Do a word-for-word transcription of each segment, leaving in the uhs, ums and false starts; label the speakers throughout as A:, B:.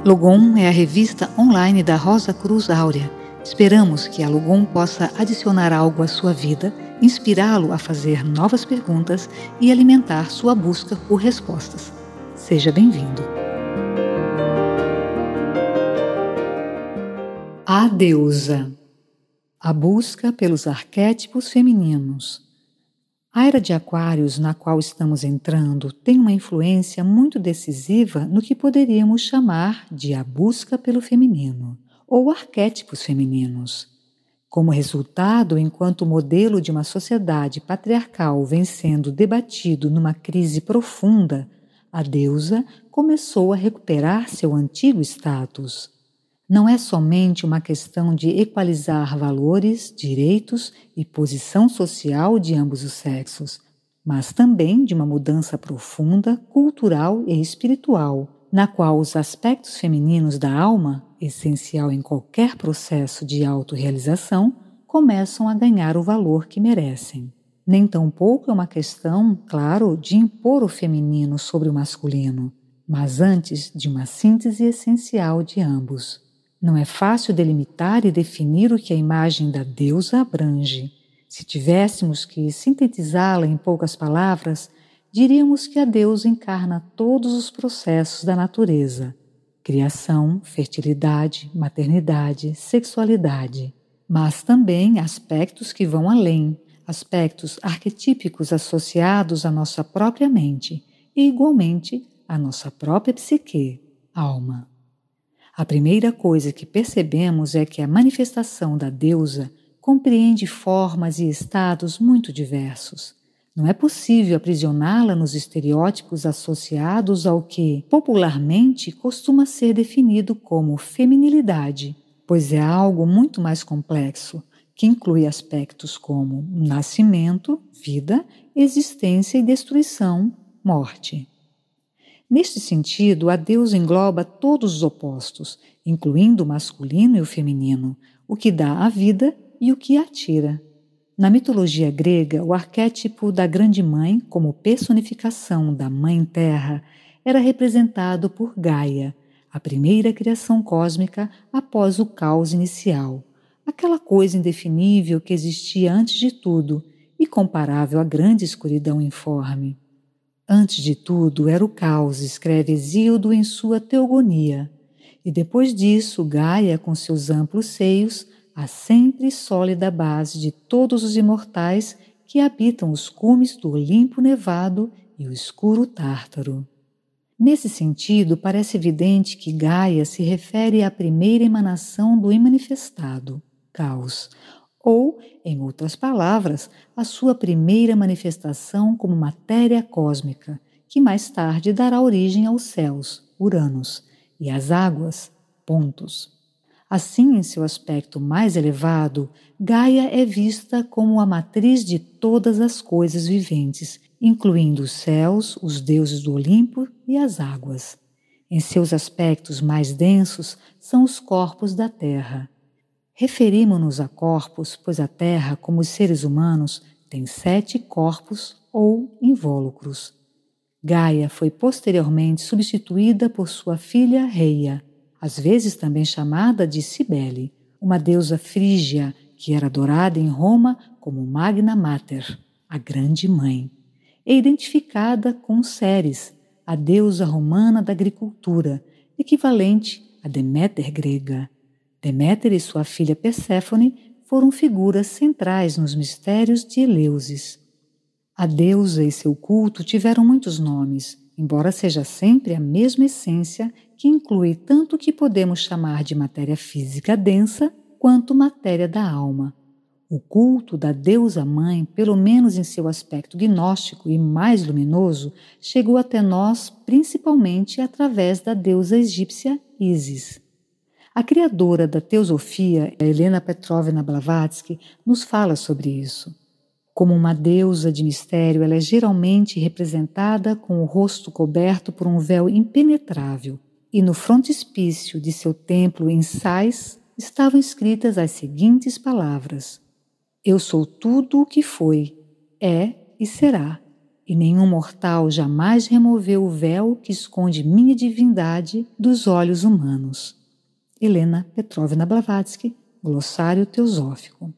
A: Logom é a revista online da Rosa Cruz Áurea. Esperamos que a Logom possa adicionar algo à sua vida, inspirá-lo a fazer novas perguntas e alimentar sua busca por respostas. Seja bem-vindo. A Deusa. A busca pelos arquétipos femininos. A era de Aquários na qual estamos entrando tem uma influência muito decisiva no que poderíamos chamar de a busca pelo feminino, ou arquétipos femininos. Como resultado, enquanto o modelo de uma sociedade patriarcal vem sendo debatido numa crise profunda, a deusa começou a recuperar seu antigo status. Não é somente uma questão de equalizar valores, direitos e posição social de ambos os sexos, mas também de uma mudança profunda, cultural e espiritual, na qual os aspectos femininos da alma, essencial em qualquer processo de autorrealização, começam a ganhar o valor que merecem. Nem tampouco é uma questão, claro, de impor o feminino sobre o masculino, mas antes de uma síntese essencial de ambos. Não é fácil delimitar e definir o que a imagem da deusa abrange. Se tivéssemos que sintetizá-la em poucas palavras, diríamos que a deusa encarna todos os processos da natureza: criação, fertilidade, maternidade, sexualidade, mas também aspectos que vão além, aspectos arquetípicos associados à nossa própria mente e, igualmente, à nossa própria psique, alma. A primeira coisa que percebemos é que a manifestação da deusa compreende formas e estados muito diversos. Não é possível aprisioná-la nos estereótipos associados ao que, popularmente, costuma ser definido como feminilidade, pois é algo muito mais complexo, que inclui aspectos como nascimento, vida, existência e destruição, morte. Neste sentido, a deusa engloba todos os opostos, incluindo o masculino e o feminino, o que dá a vida e o que a tira. Na mitologia grega, o arquétipo da Grande Mãe, como personificação da Mãe Terra, era representado por Gaia, a primeira criação cósmica após o caos inicial, aquela coisa indefinível que existia antes de tudo e comparável à grande escuridão informe. Antes de tudo era o caos, escreve Hesíodo em sua Teogonia, e depois disso Gaia, com seus amplos seios, a sempre sólida base de todos os imortais que habitam os cumes do Olimpo nevado e o escuro Tártaro. Nesse sentido, parece evidente que Gaia se refere à primeira emanação do imanifestado, caos, ou, em outras palavras, a sua primeira manifestação como matéria cósmica, que mais tarde dará origem aos céus, Uranus, e às águas, Pontos. Assim, em seu aspecto mais elevado, Gaia é vista como a matriz de todas as coisas viventes, incluindo os céus, os deuses do Olimpo e as águas. Em seus aspectos mais densos são os corpos da Terra. Referimos-nos a corpos, pois a Terra, como os seres humanos, tem sete corpos ou invólucros. Gaia foi posteriormente substituída por sua filha Reia, às vezes também chamada de Cibele, uma deusa frígia que era adorada em Roma como Magna Mater, a Grande Mãe, e identificada com Ceres, a deusa romana da agricultura, equivalente a Deméter grega. Deméter e sua filha Perséfone foram figuras centrais nos mistérios de Eleusis. A deusa e seu culto tiveram muitos nomes, embora seja sempre a mesma essência que inclui tanto o que podemos chamar de matéria física densa quanto matéria da alma. O culto da deusa-mãe, pelo menos em seu aspecto gnóstico e mais luminoso, chegou até nós principalmente através da deusa egípcia Ísis. A criadora da teosofia, Helena Petrovna Blavatsky, nos fala sobre isso. Como uma deusa de mistério, ela é geralmente representada com o rosto coberto por um véu impenetrável, e no frontispício de seu templo em Sais estavam escritas as seguintes palavras: Eu sou tudo o que foi, é e será. e nenhum mortal jamais removeu o véu que esconde minha divindade dos olhos humanos. Helena Petrovna Blavatsky, Glossário Teosófico.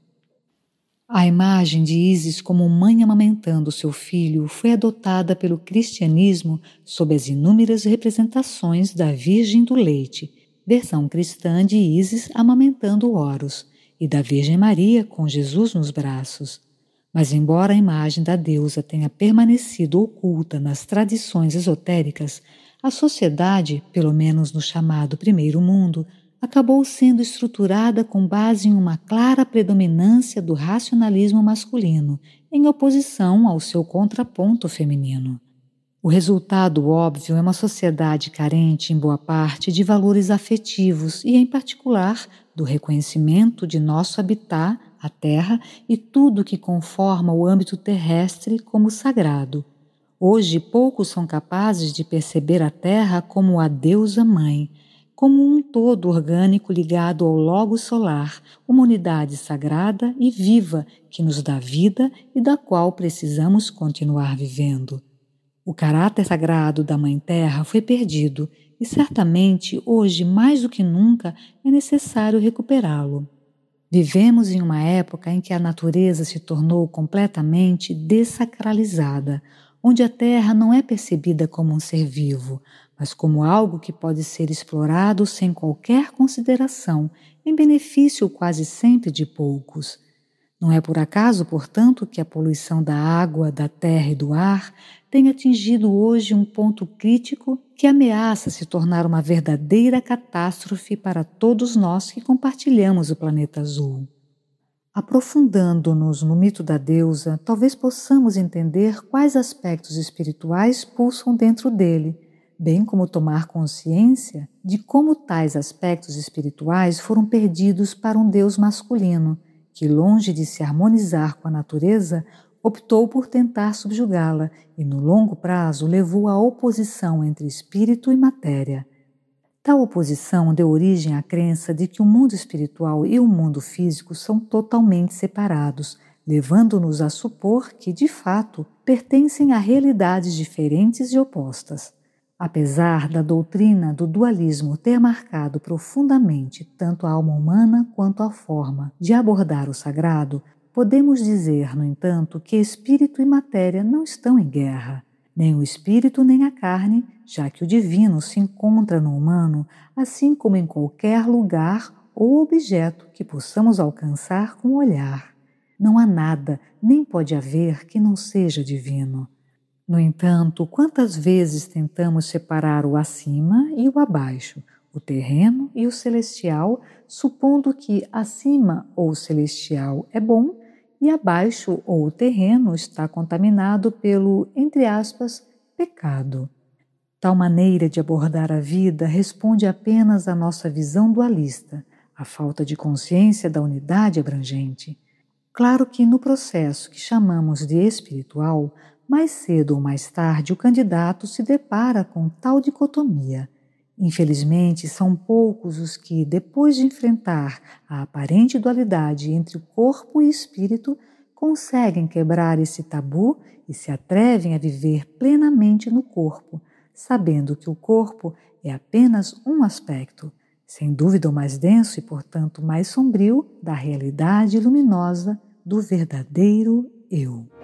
A: A imagem de Ísis como mãe amamentando seu filho foi adotada pelo cristianismo sob as inúmeras representações da Virgem do Leite, versão cristã de Ísis amamentando Horus, e da Virgem Maria com Jesus nos braços. Mas embora a imagem da deusa tenha permanecido oculta nas tradições esotéricas, a sociedade, pelo menos no chamado Primeiro Mundo, acabou sendo estruturada com base em uma clara predominância do racionalismo masculino, em oposição ao seu contraponto feminino. O resultado óbvio é uma sociedade carente, em boa parte, de valores afetivos e, em particular, do reconhecimento de nosso habitat, a Terra, e tudo que conforma o âmbito terrestre como sagrado. Hoje, poucos são capazes de perceber a Terra como a deusa mãe, como um todo orgânico ligado ao Logos solar, uma unidade sagrada e viva que nos dá vida e da qual precisamos continuar vivendo. O caráter sagrado da Mãe Terra foi perdido e certamente hoje, mais do que nunca, é necessário recuperá-lo. Vivemos em uma época em que a natureza se tornou completamente dessacralizada, onde a Terra não é percebida como um ser vivo, mas como algo que pode ser explorado sem qualquer consideração, em benefício quase sempre de poucos. Não é por acaso, portanto, que a poluição da água, da terra e do ar tem atingido hoje um ponto crítico que ameaça se tornar uma verdadeira catástrofe para todos nós que compartilhamos o planeta azul. Aprofundando-nos no mito da deusa, talvez possamos entender quais aspectos espirituais pulsam dentro dele, bem como tomar consciência de como tais aspectos espirituais foram perdidos para um Deus masculino, que, longe de se harmonizar com a natureza, optou por tentar subjugá-la e, no longo prazo, levou à oposição entre espírito e matéria. Tal oposição deu origem à crença de que o mundo espiritual e o mundo físico são totalmente separados, levando-nos a supor que, de fato, pertencem a realidades diferentes e opostas. Apesar da doutrina do dualismo ter marcado profundamente tanto a alma humana quanto a forma de abordar o sagrado, podemos dizer, no entanto, que espírito e matéria não estão em guerra, nem o espírito nem a carne, já que o divino se encontra no humano, assim como em qualquer lugar ou objeto que possamos alcançar com o olhar. Não há nada, nem pode haver, que não seja divino. No entanto, quantas vezes tentamos separar o acima e o abaixo, o terreno e o celestial, supondo que acima ou celestial é bom e abaixo ou o terreno está contaminado pelo, entre aspas, pecado. Tal maneira de abordar a vida responde apenas à nossa visão dualista, à falta de consciência da unidade abrangente. Claro que no processo que chamamos de espiritual, mais cedo ou mais tarde o candidato se depara com tal dicotomia. Infelizmente, são poucos os que, depois de enfrentar a aparente dualidade entre o corpo e espírito, conseguem quebrar esse tabu e se atrevem a viver plenamente no corpo, sabendo que o corpo é apenas um aspecto, sem dúvida o mais denso e, portanto, mais sombrio da realidade luminosa do verdadeiro Eu.